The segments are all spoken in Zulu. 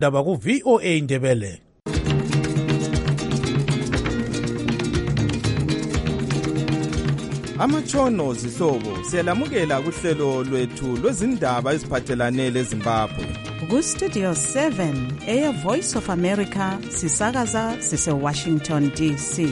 Daba ku VOA Ndebele. Amatshono zihlobo siyalamukela kuhlelo lwethu lwezindaba eziphathelane leZimbabwe. Ku Studio 7 Air Voice of America sisakaza sise Washington DC.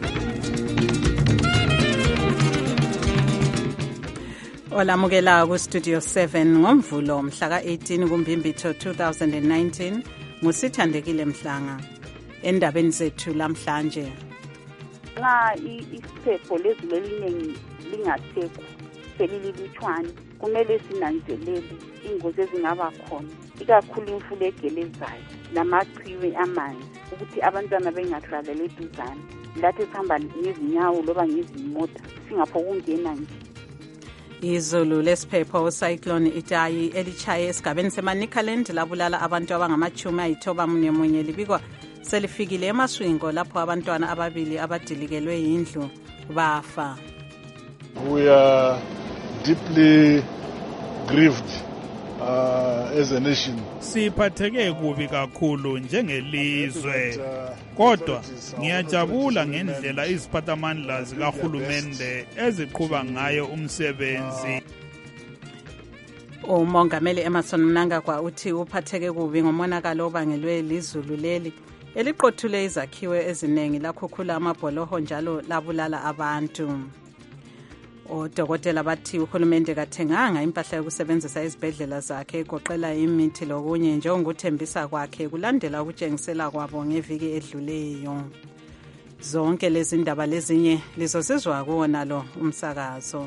Olamukela ku Studio 7 ngomvulo mhla ka-18 kuMbimbithi 2019 ngusithandekile Mhlanga. Endabeni zethu lamhlanje. Nxa isiphepho lezilelinye lingasekho selililutshwane kumele sinanzelele ingozi ezingaba khona ikakhulu imfula egelezayo namachwe amanzi ukuthi abantwana bengathwalele eduzane lathi sihamba ngezinyawo loba ngezimota singaphokungena nje. Izulu lesiphepho cyclone Itayi elichaye esigabeni seManicaland labulala abantu abangama-91 libikwa selifikile emaswingo lapho abantwana ababili abadilikelwe yindlu bafa. We are deeply grieved as a nation. Siphatheke kubi kakhulu njengelizwe. Kodwa ngiyajabula ngendlela iziphathamandla zikahulumende eziqhuba ngayo umsebenzi. Umongameli Emmerson Mnangagwa uthi uphatheke kubi ngomonakalo obangelwe lizulu leli eliqothule izakhiwo eziningi lakhukhula amabholoho njalo labulala abantu. Odokotela bathi uhulumende kathenganga impahla yokusebenzisa izibhedlela zakhe egoqela imithi lokunye njengokuthembisa kwakhe kulandela ukutshengisela kwabo ngeviki edluleyo. Zonke lezi ndaba lezinye lizosizwa kuwona lo umsakazo.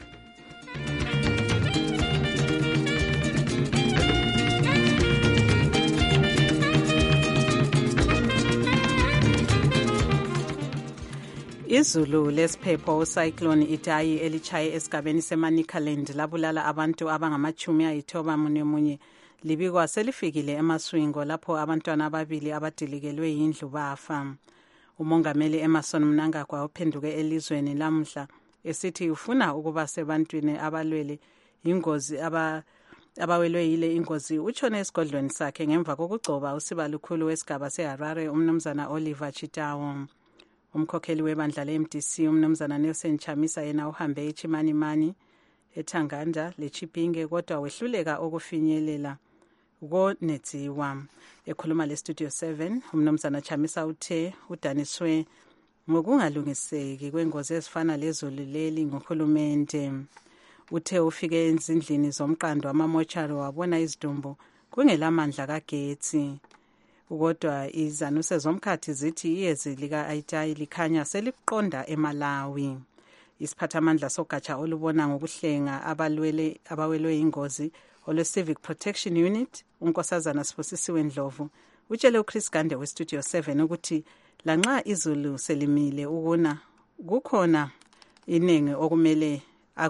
Izulu lesiphepho cyclone Itayi elichaye esigabeni seManicaland labulala abantu abangama-91 libikwa selifikile emaswingo lapho abantwana ababili abadilikelwe yindlu bafa. Umongameli Emmerson Mnangagwa uphenduke elizweni lamhla esithi ufuna ukuba sebantwini abalwele ingozi abawelwe yile ingozi utshone esigodlweni sakhe ngemva kokugcoba usibalukhulu wesigaba seHarare umnumzana Oliver Chitawo. Umkhokheli webandla le-MDC umnumzana Nelson Chamisa yena uhambe eChimanimani eThanganda leChipinge kodwa wehluleka ukufinyelela konedziwa. Ekhuluma le-Studio 7 umnumzana Chamisa uthe udaniswe ngokungalungiseki kwengozi ezifana lezulu leli ngohulumende. Uthe ufike ezindlini zomqando amamochari wabona izidumbu kungelamandla kagetsi. Kodwa izanuse zomkhathi zithi iyezi lika-Itayi likhanya seliqonda eMalawi. Isiphathamandla sogatsha olubona ngokuhlenga abawelwe ingozi olwe-Civic Protection Unit unkosazana Sibusisiwe Ndlovu utshele uChris Gande we-Studio 7 ukuthi lanxa izulu selimile ukuna kukhona iningi okumele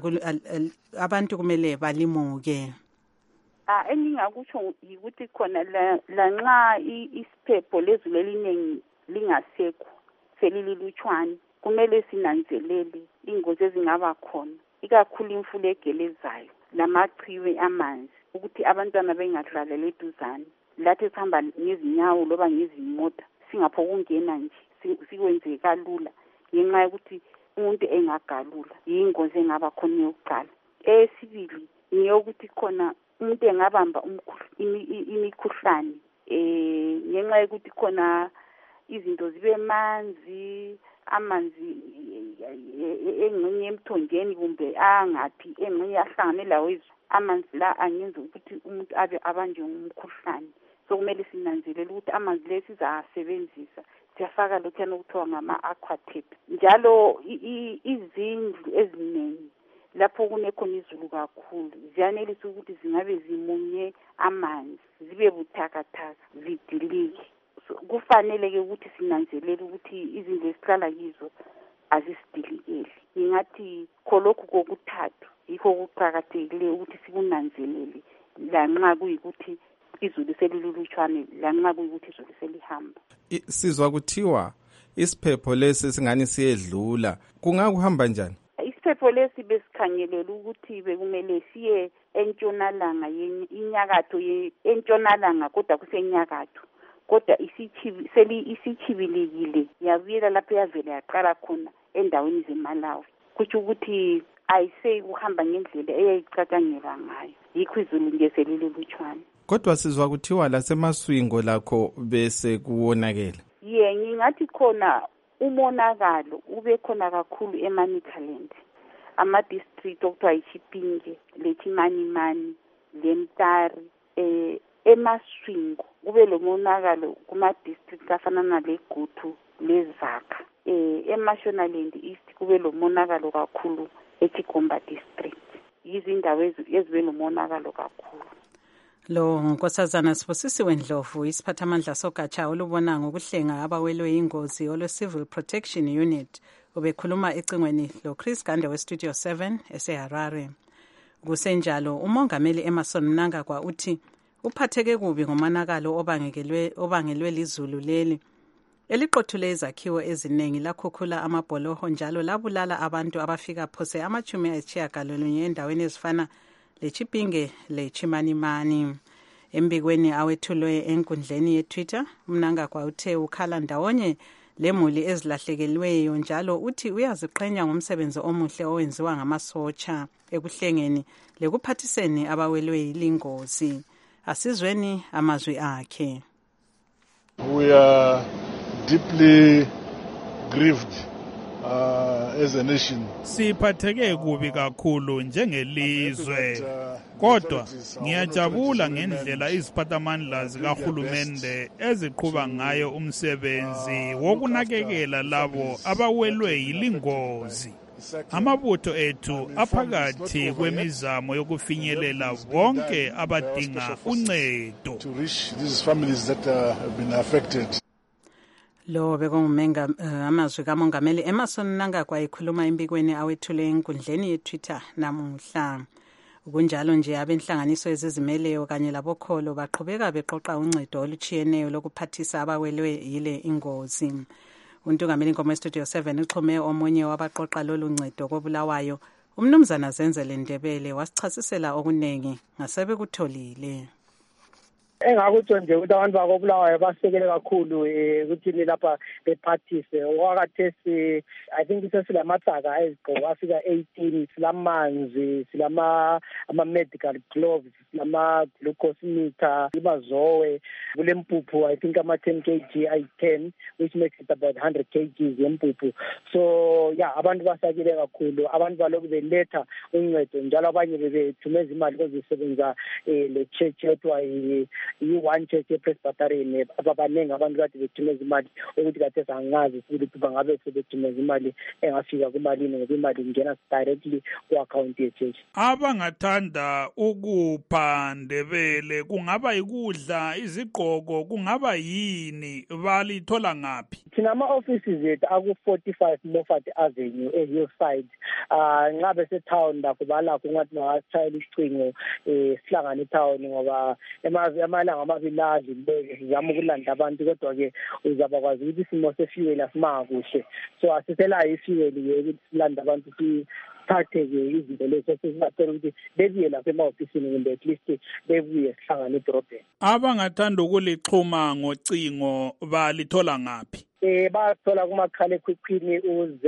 abantu kumele balimuke. Engingakusho ukuthi khona lanxa isiphepho lezilelinye lingasekho selililutshwane kumele sinanzelele ingozi ezingaba khona ikakhulu imfula egelezayo lamachwe amanzi ukuthi abantwana bengathwalele eduzane lathi sihamba ngezinyawo loba ngezimota singaphokungena nje sikwenze kalula ngenxa yokuthi umuntu engagalula yingozi engaba khona yokuqala. Esibili ngiyokuthi khona umuntu engabamba imikhuhlane ngenxa yokuthi khona izinto zibe amanzi engxenye emthonjeni kumbe angaphi engxenye ahlangane lawo amanzi la angenza ukuthi umuntu abe abanjwe ngumkhuhlane. So kumele sinanzelele ukuthi amanzi le sizasebenzisa siyafaka lokhu okuthiwa ngama-aquatape. Njalo izindlu eziningi lapho kunekhona izulu kakhulu ziyanelisa ukuthi zingabe zimunye amanzi zibe buthakathaka zidilike. Kufanele-ke ukuthi sinanzelele ukuthi izindlu esihlala kizo azisidilikeli. Ngingathi khonokho kokuthathu yikho kuqakathekile ukuthi sikunanzelele lanxa kuyikuthi izulu selilulutshwane lanxa kuyikuthi izulu selihamba. Sizwa kuthiwa isiphepho lesi singani siyedlula kungakuhamba njani? Isiphepho lesi besikhangelela ukuthi bekumele siye entshonalanga inyakatho entshonalanga kodwa kusenyakatho kodwa isichibilikile yabuyela lapho yavela yaqala khona endaweni zeMalawi kutsho ukuthi ayise kuhamba ngendlela eyayicatshangela ngayo yikho izulu nje selilutshwana. Kodwa sizwa kuthiwa laseMaswingo lakho bese kuwonakela. Ngingathi khona umonakalo ube khona kakhulu eManicaland, ama-district okuthiwa yiChipinge, leChimanimani, leMtari, eMaswingo kube lo monakalo kuma-district afana naleGutu leZakha. eMashonaland East kube lo monakalo kakhulu eChigomba district. Izindawo ezibe lo monakalo kakhulu. Lo Nkosazana Sibusisiwe Ndlovu isiphathamandla sogatsha olubona ngokuhlenga abawelwe ingozi olwe-Civil Protection Unit ubekhuluma ecingweni lo Chris Gande we-Studio 7 eseHarare. Kusenjalo umongameli Emmerson Mnangagwa uthi uphatheke kubi ngomonakalo obangelwe lizulu leli eliqothule izakhiwo eziningi lakhukhula amabholoho njalo labulala abantu abafika phose ama-90 endaweni ezifana leChipinge leChimanimani. Embikweni awethulwe enkundleni yeTwitter, Mnangagwa uthe ukhala ndawonye lemuli ezilahlekelweyo njalo uthi uyaziqhenya ngomsebenzi omuhle owenziwa ngamasotsha ekuhlengeni lekuphathiseni abawelwe yilingozi. Asizweni amazwi akhe. We are deeply grieved as a nation. Siphatheke kubi kakhulu njengelizwe. Kodwa ngiyajabula ngendlela iziphathamandla zikahulumende eziqhuba ngayo umsebenzi wokunakekela labo abawelwe yilingozi. Amabutho ethu aphakathi kwemizamo yokufinyelela bonke abadinga uncedo. To reach these families that have been affected. Lo bekungumenga amazwi kamongameli Emmerson Mnangagwa ekhuluma embikweni awethule enkundleni yeTwitter namuhla. Kunjalo nje abenhlanganiso ezizimeleyo kanye labokholo baqhubeka beqoqa uncedo oluchiyeneyo lokuphathisa abawelwe yile ingozi. Untungameli Nkomo Studio 7 uxhume omunye wabaqoqa lolu ncedo koBulawayo, umnumzana Zenzele Ndebele wasichasisela okunengi ngasebe kutholile. Engakutsho nje ukuthi abantu bakoBulawayo basekele kakhulu ukuthi lapha bephathise wakhathesi I think sesilamathaka ezigqoko afika 18 silamanzi ama-medical gloves silama-glucose meter imazowe kulempuphu I think ama-10 kg ayi-10 which makes it about 100 kgs yempuphu. So abantu basakile kakhulu, abantu balokhu beletha uncedo njalo abanye bebethumeza imali bezisebenza le church yetwa i-one church ePresbyterian ababaningi abantu kade bethumeza imali ukuthi kade sangazi ukuthi bangabe sebethumeza imali engafika kumalini ngoba imali ingena directly ku-account ye-church. Abangathanda ukupha Ndebele kungaba yikudla, izigqoko, kungaba yini, balithola ngaphi? Thina ama-offices ethu aku-45 Moffat Avenue e-Hillside. Nxa besetown lakho balakho ungathi bangasitshayela isicingo sihlangane etown ngoba amalanga amabili adlule sizama ukulanda abantu kodwa-ke uzabakwazi ukuthi isimo sefuel asimanga so asiselayo ifuel-ke ukuthi silanda abantu sithathe-ke izinto lezo sesingacela ukuthi bebuye lapha ema-ofisini kumbe at least bebuye sihlangane edorobheni. Abangathanda ukulixhuma ngocingo balithola ngaphi? Bathola kumakhala ekhukhwini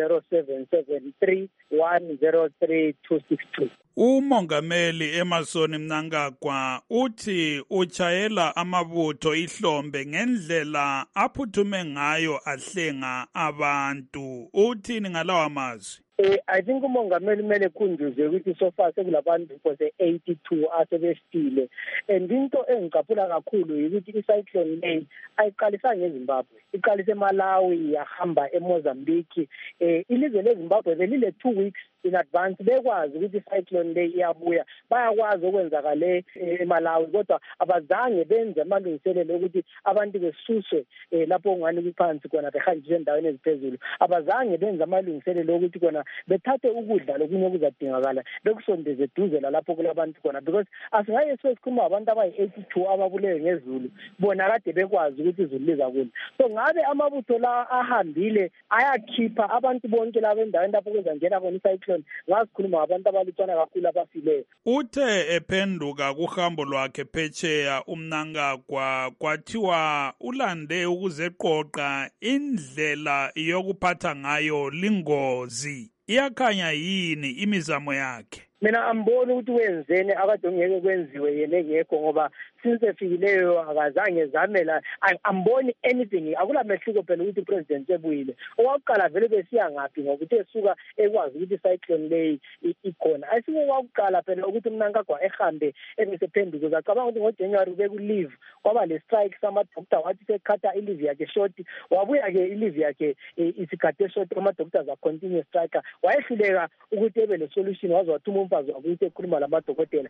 u-0773 103 262. Umongameli Emmerson Mnangagwa uthi uchayela amabutho ihlombe ngendlela aphuthume ngayo ahlenga abantu. Uthini ngalawa mazwi? I think umongameli kumele khunjuze ukuthi so far sekulabantu phose 82 asebefile and into engicaphula kakhulu ukuthi icyclone le ayiqalisa ngeZimbabwe, iqalisa eMalawi yahamba eMozambique. Ilizwe leZimbabwe belile 2 weeks in advance bekwazi ukuthi icyclone le iyabuya, bayakwazi okwenzakale eMalawi kodwa abazange benze amalungiselelo ukuthi abantu besuswe lapho ngani kuphansi khona behanjiswe endaweni eziphezulu. Abazange benze amalungiselelo ukuthi khona ukuthenga bethathe ukudla lokunye okuzadingakala bekusondeze eduze lalapho kulabantu khona, because asingaye sikhuluma abantu abayi-82 ababulewe ngezulu bona kade bekwazi ukuthi izulu lizakuna. So ngabe amabutho la ahambile ayakhipha abantu bonke laba endaweni lapho kuzangena khona icyclone, ngasikhuluma abantu abalutshwana kakhulu abafileyo. Uthe ephenduka kuhambo lwakhe phetsheya uMnangagwa kwathiwa ulande ukuzeqoqa indlela yokuphatha ngayo lingozi. Iyakhanya yini imizamo yakhe? Mina amboni ukuthi wenzeni akade ngeke kwenziwe yena engekho, ngoba since efikileyo akazange zamela. Amboni anything, akula mehluko phela ukuthi president ebuyile. Owakuqala vele besiya ngaphi ngokuthi esuka ekwazi ukuthi cyclone leyi ikhona. Ayisike owakuqala phela ukuthi uMnangagwa ehambe ebesephenduka. Zacabanga ukuthi ngoJanuary bekuleave kwaba le strike sama-doctor wathi sekhatha i-leave yakhe short, wabuya-ke i-leave yakhe isikhathe short, ama-doctors a-continue strike. Wayehluleka ukuthi ebe le-solution, waze wathuma umfazi wakuthi ekhuluma lamadokotela.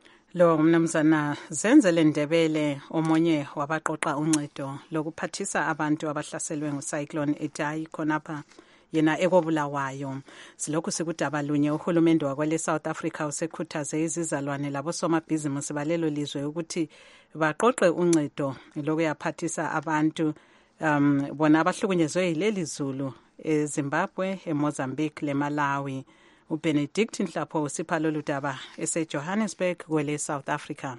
Lo mnumzana Zenzele Ndebele omunye wabaqoqa uncedo lokuphathisa abantu abahlaselwe ngucyclone Idai khonapha yena ekobulawayo. Silokhu sikudaba lunye uhulumende wakwele South Africa usekhuthaze izizalwane labosomabhizinisi balelo lizwe ukuthi baqoqe uncedo lokuyaphathisa abantu bona abahlukunyezwe yileli zulu eZimbabwe, eMozambique leMalawi. uBenedict Nhlapho usipha lolu daba eseJohannesburg kwele South Africa.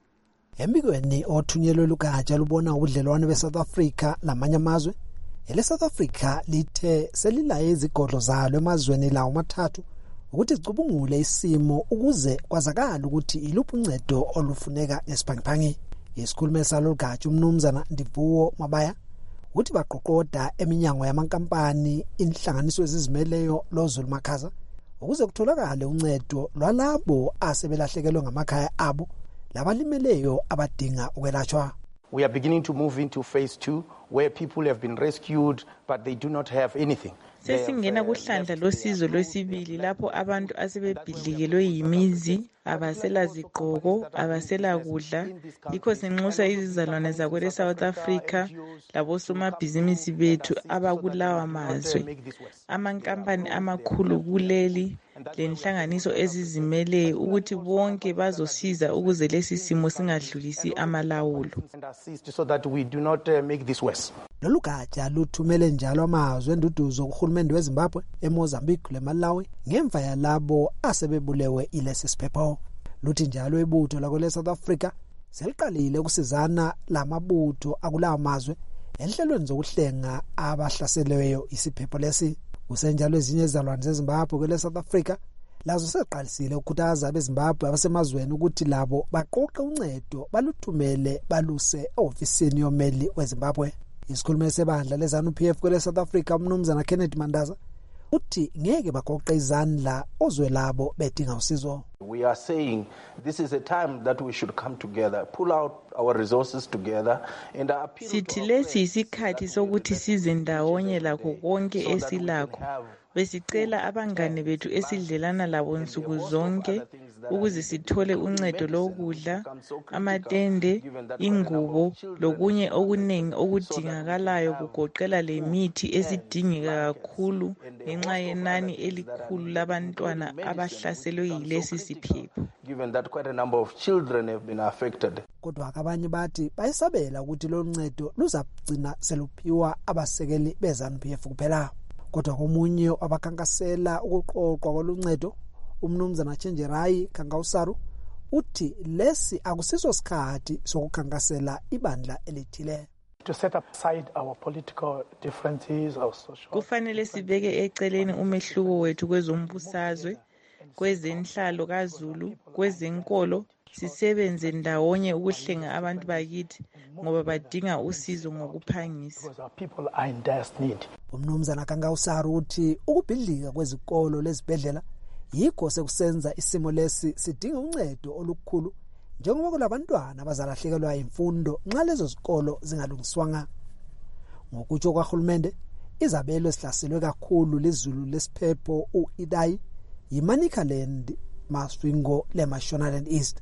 Embikweni othunyelwe lugatsha lubona ubudlelwane beSouth Africa lamanye amazwe, ele-South Africa lithe selilaye izigodlo zalo emazweni lawo mathathu ukuthi icubungule isimo ukuze kwazakala ukuthi iluphi uncedo olufuneka ngesibhangiphangi. Isikhulumi salo lugatsha uMnumzana Ndivuwo Mabaya uthi baqoqoda eminyango yamankampani inhlanganiso ezizimeleyo loZulu Makhaza ukuze kutholakale uncedo lwalabo asebelahlekelwe ngamakhaya abo labalimeleyo abadinga ukwelashwa. We are beginning to move into phase 2 where people have been rescued but they do not have anything. Sesingena kuhlandla losizo lwesibili lapho abantu asebebhidlikelwe yimizi, abasela zigqoko, abasela kudla. Yikho sinxusa izizalwane zakwele South Africa labosomabhizinisi bethu abakulawa mazwe, amankampani amakhulu kuleli lenhlanganiso ezizimele ukuthi bonke bazosiza ukuze lesi simo singadlulisi amalawulo. So that we do not make this worse. Lolu gatsha luthumele njalo amazwe enduduzo kuhulumende weZimbabwe, eMozambique leMalawi ngemva yalabo asebebulewe ilesi siphepho. Luthi njalo ibutho lakwele South Africa seliqalile ukusizana lamabutho akulawa mazwe enhlelweni zokuhlenga abahlaseleyo isiphepho lesi. Kusenjalo ezinye izalwane zeZimbabwe kwele South Africa lazo seqalisile ukukhuthaza abeZimbabwe abasemazweni ukuthi labo baqoqe uncedo baluthumele baluse ofisini yomeli weZimbabwe. Isikhulumi sebandla leZANU-PF kwele South Africa uMnumzana Kennedy Mandaza uthi ngeke baqoqe izandla ozwe labo bedinga usizo. We are saying this is a time that we should come together, pull out our resources together and appeal. Sithi lesi isikhathi sokuthi size ndawonye lakho konke esilakho. Besicela abangane bethu esidlelana labo nsuku zonke ukuze sithole uncedo lokudla, amatende, ingubo lokunye okuningi okudingakalayo kugoqela lemithi esidingeka kakhulu ngenxa yenani elikhulu labantwana abahlaselwe yilesi siphepho. Given that quite a number of children have been affected. Kodwa abanye bathi bayisabela ukuthi lo ncedo luzagcina seluphiwa abasekeli beZANU-PF kuphela. Kodwa komunye abakhankasela ukuqoqwa kwaluncedo uMnumzana Chenjerai Kangausaru uthi lesi akusiso sikhathi sokukhankasela ibandla elithile. To set aside our political differences, our social. Kufanele sibeke eceleni umehluko wethu kwezombusazwe, kwezenhlalo kaZulu, kwezenkolo, sisebenze ndawonye ukuhlenga abantu bakithi ngoba badinga usizo ngokuphangisa. People are in dire need. Umnumzana Kangausaru uthi ukubhidlika kwezikolo lezibhedlela yikho sekusenza isimo lesi sidinga uncedo olukhulu njengoba kulabantwana abazalahlekelwa imfundo nxa lezo zikolo zingalungiswanga. Ngokutsho kwahulumende, izabelo esihlaselwe kakhulu lezulu lesiphepho uIdai yiManicaland, Masvingo leMashonaland East.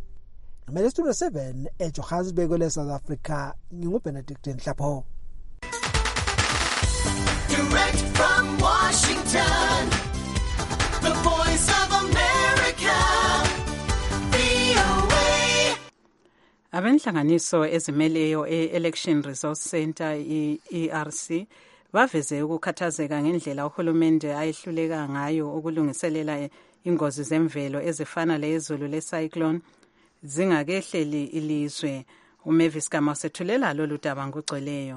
Number 7 eJohannesburg le South Africa nginguBenedict Nhlapho. Direct from Washington, The Voice of America, VOA. Abenhlanganiso ezimeleyo e-Election Resource Center ERC baveze ukukhathazeka ngendlela uhulumende ayehluleka ngayo ukulungiselela ingozi zemvelo ezifana lezulu lecyclone zingakehleli ilizwe. uMavis Gama usethulela lolu daba ngogcweleyo.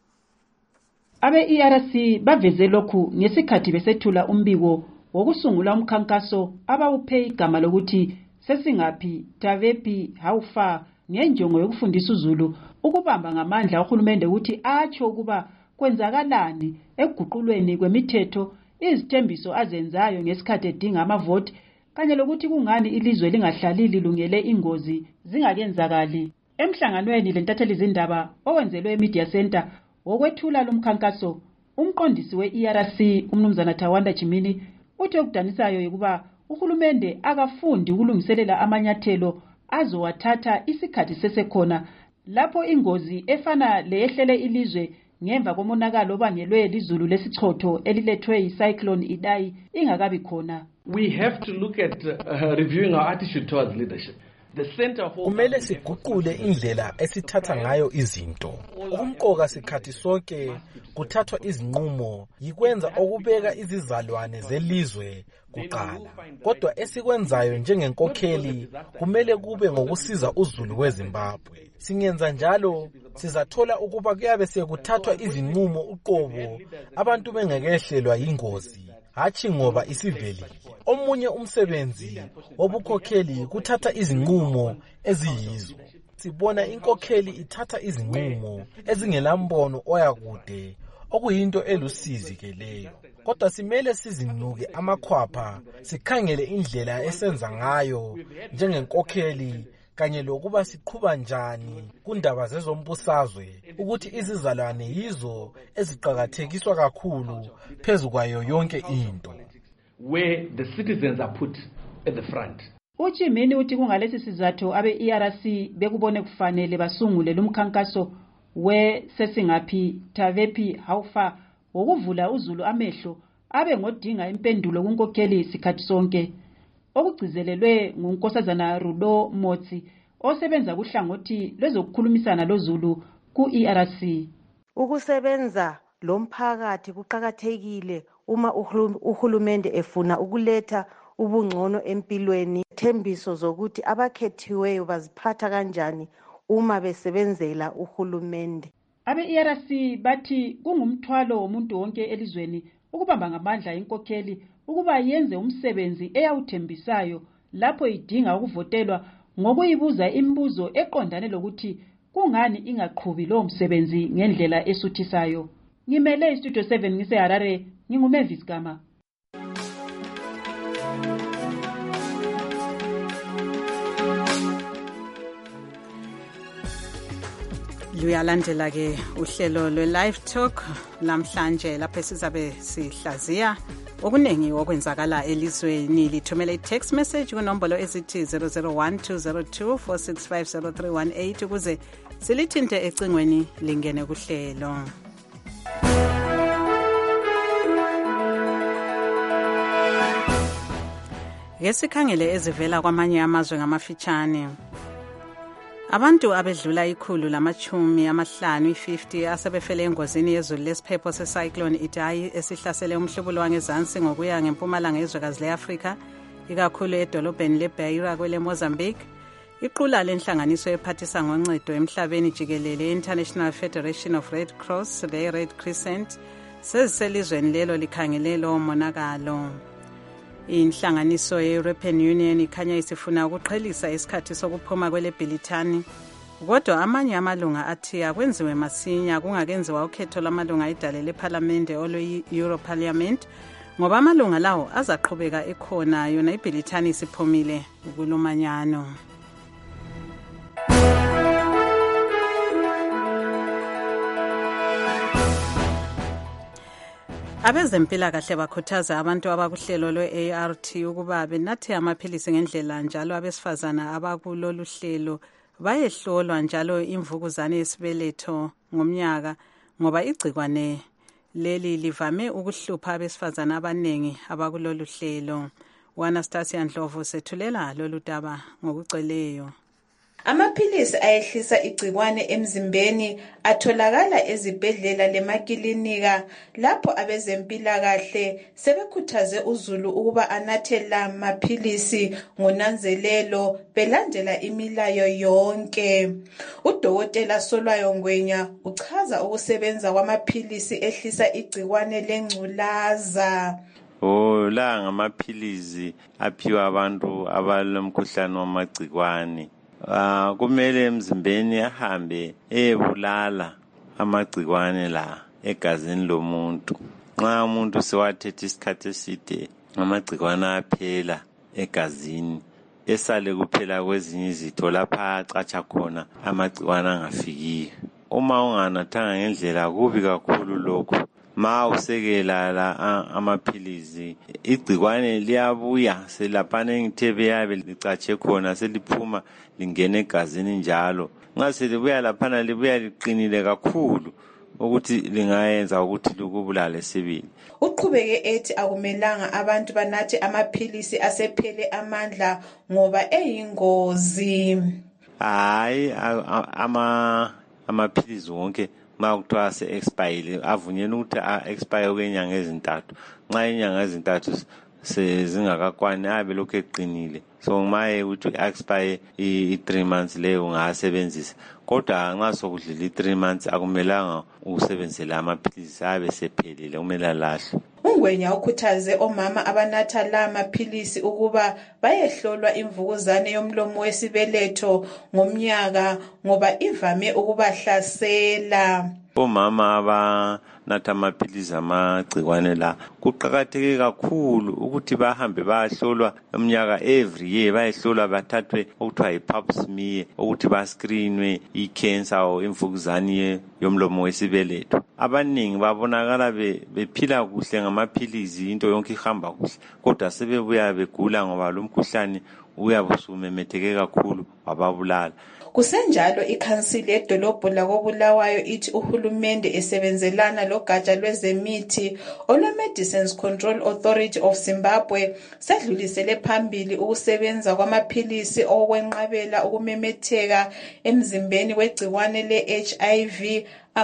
Abe-ERC baveze lokhu ngesikhathi besethula umbiko wokusungula umkhankaso abawuphe igama lokuthi sesingaphi Tavephi How Far ngenjongo yokufundisa uZulu ukubamba ngamandla uhulumende ukuthi atsho ukuba kwenzakalani ekuguqulweni kwemithetho izithembiso azenzayo ngesikhathi edinga amavoti kanye lokuthi kungani ilizwe lingahlali lilungele ingozi zingakenzakali. Emhlanganweni lentatheli zindaba owenzelwe eMedia Center wokwethula lomkhankaso umqondisi we-ERC umnumzana Thawanda Chimini uthi okudanisayo ukuba uhulumende akafundi ukulungiselela amanyathelo azowathatha isikhathi sesekhona lapho ingozi efana leyehlele ilizwe ngemva komonakalo obangelwe lizulu lesichotho elilethwe yicyclone Idai ingakabi khona. We have to look at reviewing our attitude towards leadership. Kumele siguqule indlela esithatha ngayo izinto. Ukumqoka sikhathi sonke kuthathwa izinqumo yikwenza okubeka izizalwane zelizwe kuqala. Kodwa esikwenzayo njengenkokheli kumele kube ngokusiza uZulu weZimbabwe. Singenza njalo sizathola ukuba kuyabe sekuthathwa izinqumo uqobo abantu bengekehlelwa yingozi. Hachi ngoba isivelile. Omunye umsebenzi wobukhokheli kuthatha izinqumo eziyizo. Sibona inkokheli ithatha izinqumo ezingelambono oyakude okuyinto elusizi ke leyo. Kodwa simele sizinuke amakhwapha sikhangele indlela esenza ngayo njengenkokheli kanye lokuba siqhuba njani kundaba zezombusazwe ukuthi izizalwane yizo eziqhakathekiswa kakhulu phezukwayo yonke into. Where the citizens are put at the front. Uchimini uthi kungalesi sizathu abe-ERC bekubone kufanele basungule lumkhankaso sesingaphi Tavephi How Far wokuvula uZulu amehlo abe ngodinga impendulo kunkokheli isikhathi sonke. Okugcizelelwe ngunkosazana Rudo Motsi osebenza kuhlangothi lwezokukhulumisana loZulu ku-ERC. Ukusebenza lomphakathi kuqhakathekile uma uhulumende efuna ukuletha ubungcono empilweni. Thembiso zokuthi abakhethiweyo baziphatha kanjani uma besebenzela uhulumende. Abe-ERC bathi kungumthwalo womuntu wonke elizweni ukubamba ngamandla inkokheli ukuba yenze umsebenzi eyawuthembisayo lapho idinga ukuvotelwa ngokuyibuza imibuzo eqondane lokuthi kungani ingaqhubi lo msebenzi ngendlela esuthisayo. Ngimele iStudio 7 ngiseHarare, nginguMavis Gama. Luyalandela ke uhlelo lwe-Live Talk lamhlanje lapho sizabe sihlaziya okuningi okwenzakala elizweni. Lithumela i-text message kunombolo ezithi 0012024650318 ukuze silithinte ecingweni lingene kuhlelo. Ngesikhangele ezivela kwamanye amazwe ngamafitshane. Abantu abedlula 150 asebefele engozini yezulu lesiphepho secyclone Idai esihlasele umhlobulo wangezansi ngokuya ngempumalanga yezwekazi leAfrika ikakhulu edolobheni leBeira kwele Mozambique. Iqula lenhlanganiso ephathisa ngoncedo emhlabeni jikelele International Federation of Red Cross le Red Crescent seziselizweni lelo likhangele lo monakalo. Inhlanganiso ye-European Union ikhanya isifuna ukuqhelisa isikhathi sokuphuma kwele Bhilithani. Kodwa amanye amalunga athi akwenziwe masinya kungakenziwa ukhetho lamalunga edale leParliament olwe-Euro Parliament ngoba amalunga lawo azaqhubeka ekhona yona iBhilithani isiphumile kulomanyano. Abezempilakahle bakhuthaza abantu abakuhlelo lwe-ART ukuba benathe amaphilisi ngendlela njalo abesifazana abakulolu hlelo bayehlolwa njalo imvukuzane yesibeletho ngomnyaka ngoba igcikwane leli livame ukuhlupha abesifazana abaningi abakulolu hlelo. U-Anastasia Ndlovu sethulela lolu daba ngokugcweleyo. Amaphilisi ayehlisa igcikwane emzimbeni atholakala ezibhedlela lemakilinika lapho abezempilakahle sebekhuthaze uzulu ukuba anathe la maphilisi ngonanzelelo belandela imilayo yonke. Udokotela Solwayo Ngwenya uchaza ukusebenza kwamaphilisi ehlisa igcikwane lengculaza. La ngamaphilisi aphiwa abantu abalomkhuhlane wamagcikwane. Kumele emzimbeni ahambe ebulala amagcikwane la egazini lomuntu. Nxa umuntu sewathethe isikhathi eside amagcikwane aphela egazini esale kuphela kwezinye izitho lapha acatsha khona amagcikwane angafikiyo. Uma unganathanga ngendlela kubi kakhulu lokho. Ma usekela la amaphilisi igcikwane liyabuya selaphana engithebe yabe licatshe khona seliphuma lingene egazini njalo. Nxa selibuya laphana libuya liqinile kakhulu ukuthi lingayenza ukuthi likubulale sibili. Uqhubeke ethi akumelanga abantu banathe amaphilisi asephele amandla ngoba eyingozi. Hayi amaphilisi wonke ma kuthiwa se-expire avunyelwe ukuthi a-expire kwenyanga ezintathu. Nxa inyanga ezintathu sezingakakwani abe lokhu eqinile. So maye ukuthi expire i-3 months leyo ungasebenzisa. Kodwa nxa sokudlula i-3 months akumelanga usebenzele amaphilisi abe sephelile kumele alahlwe. Ungwenya ukhuthaze omama abanatha la maphilisi ukuba bayehlolwa imvukuzane yomlomo wesibeletho ngomnyaka ngoba ivame ukubahlasela. Omama abanatha amaphilisi amagcikwane la kuqakatheke kakhulu ukuthi bahambe bayahlolwa umnyaka every year, bayehlolwa bathathwe okuthiwa yi-pap smear ukuthi bascreenwe i-cancer or imvukuzane yomlomo wesibeletho. Abaningi babonakala bephila kuhle ngamaphilisi into yonke ihamba kuhle kodwa sebebuya begula ngoba lo mkhuhlane uyabusumemetheke kakhulu wababulala. Kusenjalo ikhansili edolobho lakoBulawayo ithi uhulumende esebenzelana logatsha lwezemithi olwe-Medicines Control Authority of Zimbabwe sedlulisele phambili ukusebenza kwamaphilisi okwenqabela ukumemetheka emzimbeni wegcikwane le-HIV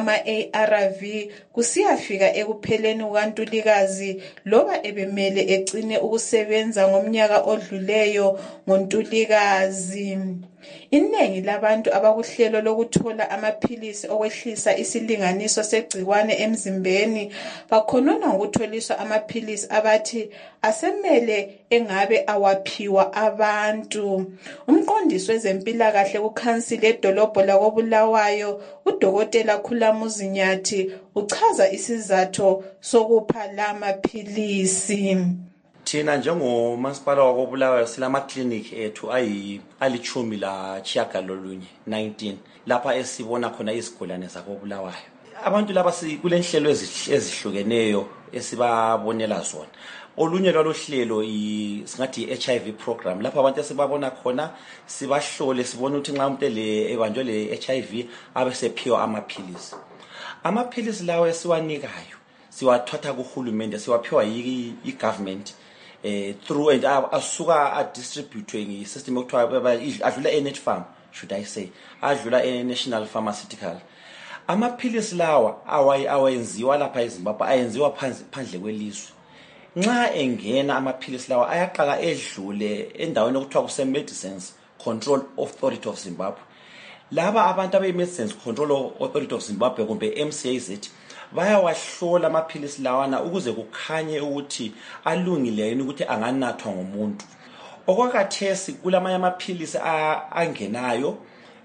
ama-ARV kusiyafika ekupheleni kukaNtulikazi loba ebemele ecine ukusebenza ngomnyaka odluleyo ngoNtulikazi. Inengi labantu abakuhlelo lokuthola amaphilisi okwehlisa isilinganiso segcikwane emzimbeni bakhonona ngokutholiswa amaphilisi abathi asemele engabe awaphiwa abantu. Umqondisi wezempilakahle kukhansili edolobho lakoBulawayo uDokotela Khulamuzi Nyathi uchaza isizathu sokupha la maphilisi. Thina njengomasipala wakoBulawayo silamaklinikhi ethu alichumi la chiyagalolunye 19 lapha esibona khona izigulane zakoBulawayo. Abantu laba kulenhlelo ezihlukeneyo esibabonela zona. Olunye lwalohlelo singathi i-HIV program lapha abantu esibabona khona sibahlole sibone ukuthi nxa umuntu ebanjwe le-HIV abesephiwa amaphilisi. Amaphilisi lawo esiwanikayo siwathatha kuhulumende siwaphiwa yi-government through and asuka distributwe nge-system okuthiwa adlula eNetfarm should I say adlula e-National Pharmaceutical. Amaphilisi lawa awenziwa lapha eZimbabwe ayenziwa phandle kwelizwe. Nxa engena amaphilisi lawa ayaqala edlule endaweni okuthiwa kuse-Medicines Control Authority of Zimbabwe. Laba abantu abe-Medicines Control Authority of Zimbabwe kumbe MCAZ bayawahlola amaphilisi lawana ukuze kukhanye ukuthi alungile yini ukuthi anganathwa ngumuntu. Okwakhathesi kulamanye amaphilisi angenayo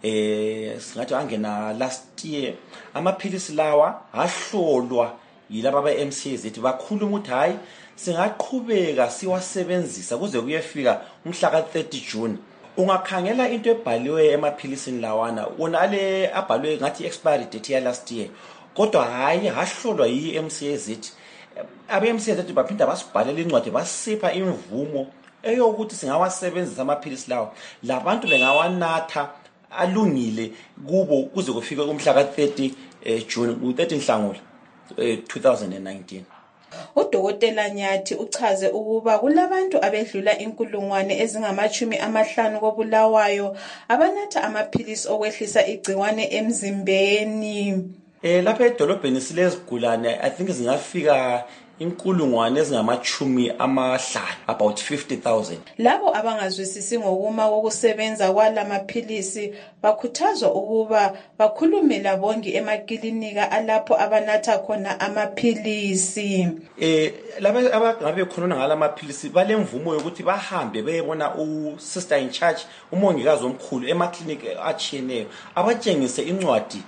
singathi angena last year. Amaphilisi lawa ahlolwa yilaba be-MCAZ bakhuluma ukuthi hayi singaqhubeka siwasebenzisa kuze kuyefika umhla ka-30 June. Ungakhangela into ebhaliwe emaphilisini lawana unale abhalwe ngathi expiry date ya last year kodwa hayi hahlolwa yi-MCAZ. Abe-MCAZ baphinda basibhalela incwadi basipha imvumo eyokuthi singawasebenzisa amaphilisi lawa labantu bengawanatha alungile kubo kuze kufike umhla ka-30 June u-30 Nhlangula. 2019. Udokotela Nyathi uchaze ukuba kulabantu abedlula 50,000 koBulawayo abanatha amaphilisi okwehlisa igciwane emzimbeni. Lapha edolobheni silezigulane I think zingafika 50,000 about 50,000. Labo abangazwisisi ngokuma kokusebenza kwala maphilisi bakhuthazwa ukuba bakhulume labongi emakilinika alapho abanatha khona amaphilisi. Laba abangabe khonona ngala maphilisi balemvumo yokuthi bahambe beyebona usister in charge umongikazi omkhulu emaklinika achiyeneyo abatshengise incwadi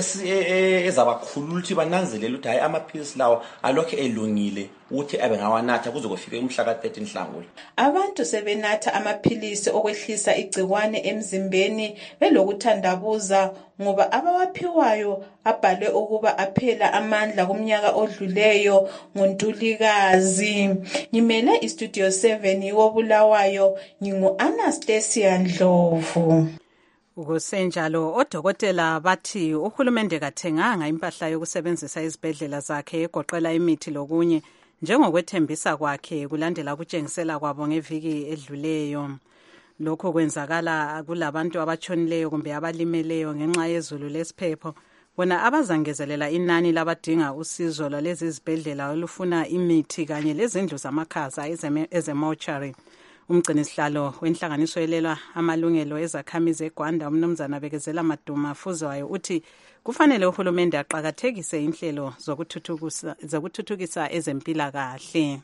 ezabakhulula ukuthi bananzelele ukuthi hayi amaphilisi lawo alokho elungile ukuthi abe ngawanatha kuze kufike umhla ka-13 Nhlangula. Abantu sebenatha amaphilisi okwehlisa igciwane emzimbeni belokuthandabuza ngoba abawaphiwayo abhalwe ukuba aphela amandla kumnyaka odluleyo ngoNtulikazi. Ngimele iStudio 7 woBulawayo, ngingu-Anastasia Ndlovu. Kusenjalo odokotela bathi uhulumende kathenganga impahla yokusebenzisa izibhedlela zakhe egoqela imithi lokunye njengokwethembisa kwakhe kulandela ukutshengisela kwabo ngeviki edluleyo. Lokho kwenzakala kulabantu abatshonileyo kumbe abalimeleyo ngenxa yezulu lesiphepho, bona abazangezelela inani labadinga usizo lwalezi izibhedlela olufuna imithi kanye lezindlu zamakhaza ezemortuary. Umgcinisihlalo wenhlanganiso elelwa amalungelo ezakhamizi eGwanda umnumzana Bekezela Maduma Fuzwayo uthi kufanele uhulumende aqhakathekise inhlelo zokuthuthukisa ezempilakahle.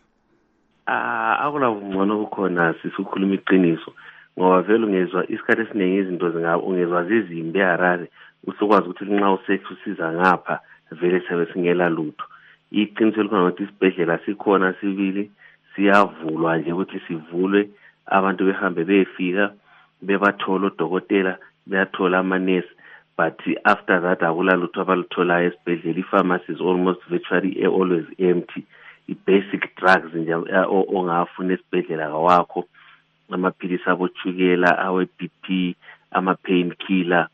Akula ngcono kukhona sisukhuluma iqiniso ngoba vele ungezwa isikhathi esiningi izinto ungezwa zizimbi eHarare usukwazi ukuthi nxa usethi usiza ngapha vele sabe singela lutho. Iqiniso likhona ukuthi isibhedlela sikhona sibili siyavulwa nje ukuthi sivulwe abantu behambe befika bebathola odokotela beyathola amanesi, but after that akulalutho abaluthola esibhedlela. Pharmacy is almost virtually always empty. I-basic drugs nje ongafuna esibhedlela wakho, amaphilisi abochukela, awe-BP, ama-pain killer,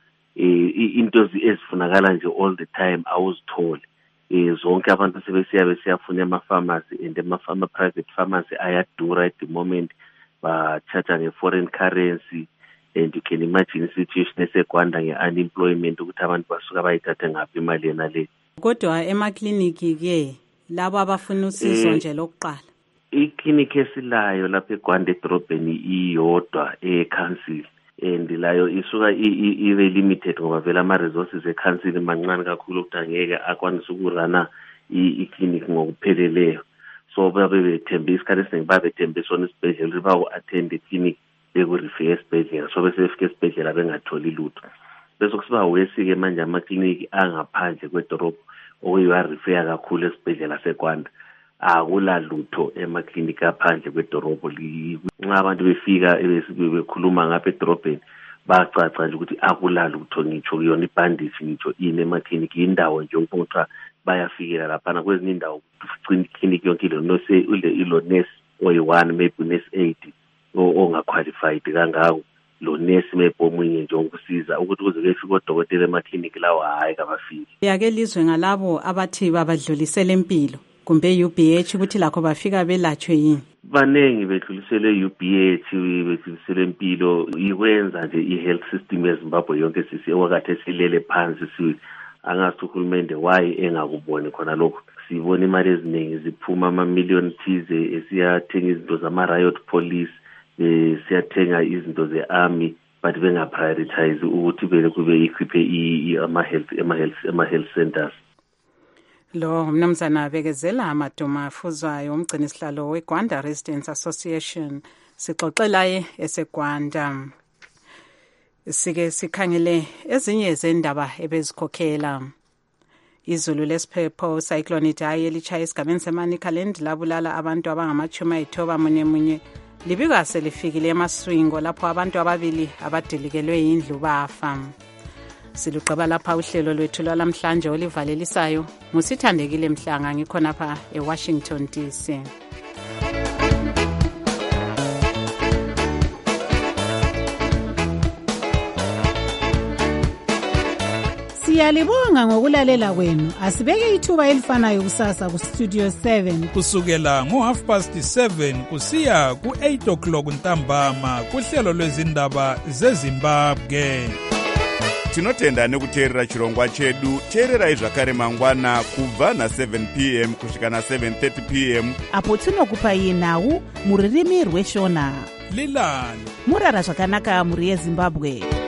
into ezifunakala nje all the time awuzithole. Zonke abantu sebesiyafuna ama-pharmacy and ama-private pharmacy ayadura at the moment, ba-charge nge-foreign currency, and you can imagine i-situation eseGwanda nge-unemployment ukuthi abantu basuka bayithathe ngaphi imali yena le. Kodwa emakliniki-ke labo abafuna usizo nje lokuqala, iklinikhi esilayo lapha eGwanda edrobheni iyodwa e-council, and layo isuka ibe limited ngoba vele ama-resources e-council mancane kakhulu ukuthi angeke akwanise ukurana iklinikhi ngokupheleleyo. So babethembe isikhathi esiningi babethembisa isibhedlela ukuthi baku-attend iklinikhi bekurifika esibhedlela, so bese befika esibhedlela bengatholi lutho. Bese kusiba wesi-ke manje amakliniki angaphandle kwedorobho okuyiwarifeya kakhulu esibhedlela seGwanda. Akula lutho emakliniki aphandle kwedorobho. Nxa abantu befika bekhuluma ngapha edorobheni bacaca nje ukuthi akula lutho, ngitsho kuyona ibhandisi, ngitsho ini emakliniki, indawo nje ukuthi bayafikela laphana. Kwezinye indawo ikliniki yonke ilo nurse oyi-1 maybe nurse 8 ongaqualified kangako, lo nurse maybe omunye nje ukusiza ukuthi kuze kufike odokotela emakliniki lawo hayi kabafiki. Yake lizwe ngalabo abathi babadlulisele impilo kumbe UBH ukuthi lakho bafika belatshwe yini? Banengi bedlulisele UBH, bedlulisele impilo. Ikwenza nje i-health system eZimbabwe yonke wakati silele phansi, angazi uhulumende why engakuboni khona lokho. Sibona imali eziningi ziphuma ama-million thize esiyathenga izinto zama-riot police, siyathenga izinto ze-army, but benga-prioritize ukuthi vele kube equipe ama-health centers. Lo mnumzana Bekezela Maduma Fuzwayo umgcinisihlalo weGwanda Residents Association sixoxelaye eseGwanda. Sike sikhangele ezinye zendaba ebezikhokhela. Izulu lesiphepho Cyclone Idai elitshaya esigabeni seManicaland labulala abantu abangama-91 libika selifikile eMaswingo lapho abantu ababili abadilikelwe yindlu bafa. Siluqaba lapha uhlelo lwethu lwalamhlanje olivalelisayo. Ngusithandekile Mhlanga ngikhonapha eWashington DC. Siyalibonga ngokulalela kwenu. Asibeke ithuba elifanayo kusasa ku Studio 7 kusukela ngo7:30 kusiya ku8 ntambama kuhlelo lwezindaba zeZimbabwe. Tinotenda nekuteerera chirongwa chedu. Teererai zvakare mangwana kubva na7 p.m. kusvika na7:30 p.m. apo tinokupai nhau muririmi rweshona. Lilani murara zvakanaka muri yeZimbabwe.